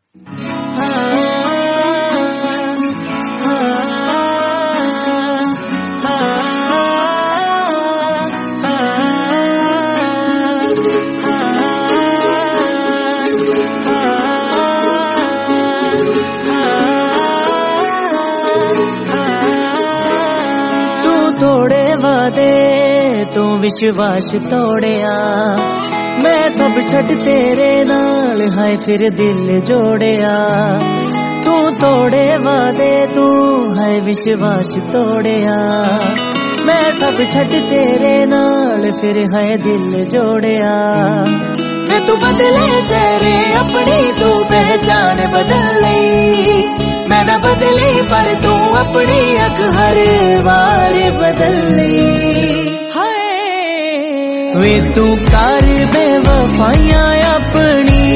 तोड़े वादे तू विश्वास तोड़िया, मैं सब छड़ तेरे नाल हाय फिर दिल जोड़िया। तू तोड़े वादे तू हाय विश्वास तोड़िया, मैं सब छड़ तेरे नाल फिर हाय दिल जोड़िया। मैं तू बदले चेहरे अपनी तू पहचान बदल लई, मैं न बदली पर तू अपनी अख हर बार बदल ली। हाय वे तू कर बेवफाइयां अपनी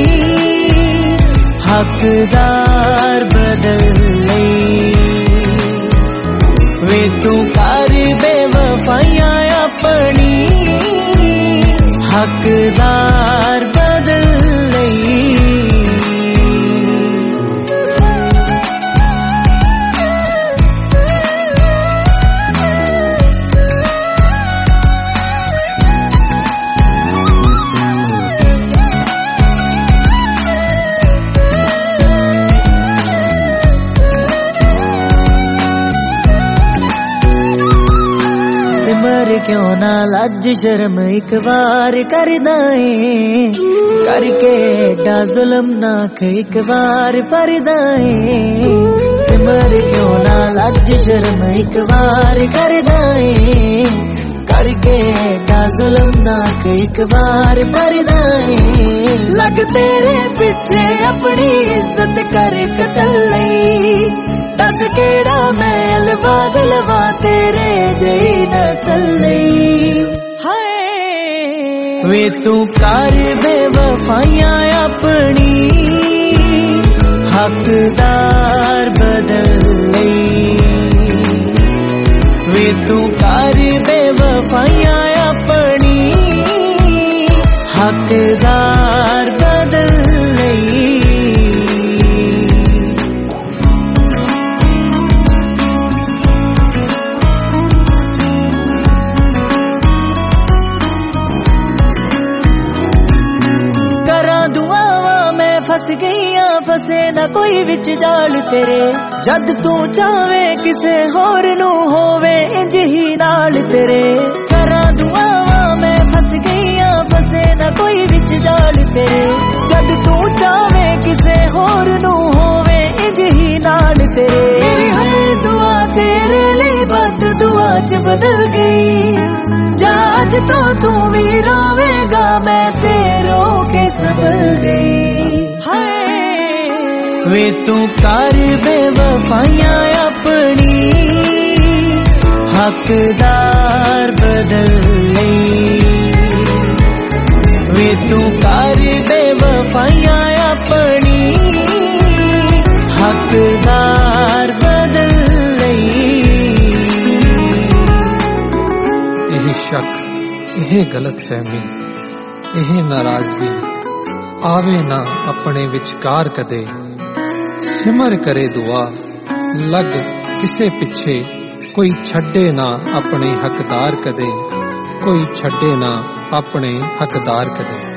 हकदार बदल ली। वे तू कर बेवफाइयां अपनी हकदार बदल ली। सिमर क्यों ना लज शर्म एक बार कर दाए, करके एडा जुल्म नाक एक बार पर दाए। सिमर क्यों ना लज शर्म एक बार कर दाए, करके एडा जुल्म नाक एक बार पर दाए। लग तेरे पीछे अपनी इज्जत कर कतल लई, दस केड़ा मैल बादलवा तेरे जई नसल लई। हाय वे तू कर बेवफाइयां अपनी हकदार बदल लई। वे तू कर बेवफाइयां अपनी हकदार बदल लई। फस गईया फसे ना कोई विच जाल तेरे, जद तू चावे किसे होर नू होवे इंज ही नाल तेरे। करा दुआवा मैं फस गईया फसे ना कोई विच जाल तेरे, जद तू चावे किसे होर नू होवे इंज ही नाल तेरे। मेरी हर दुआ तेरे लिए बद दुआ च बदल गई, आज तो तू भी रोवेगा मैं तेरो के संभल गई। वे तू कर बेवफाइयां अपनी हकदार बदल लई। वे तू कर बेवफाइयां अपनी हकदार बदल लई। यह शक, यह गलतफहमी, यह नाराजगी आवे ना अपने विचकार कदे। सिमर करे दुआ लग किसे पिछे, कोई छड्डे ना अपने हकदार कदे, कोई छड्डे ना अपने हकदार कदे।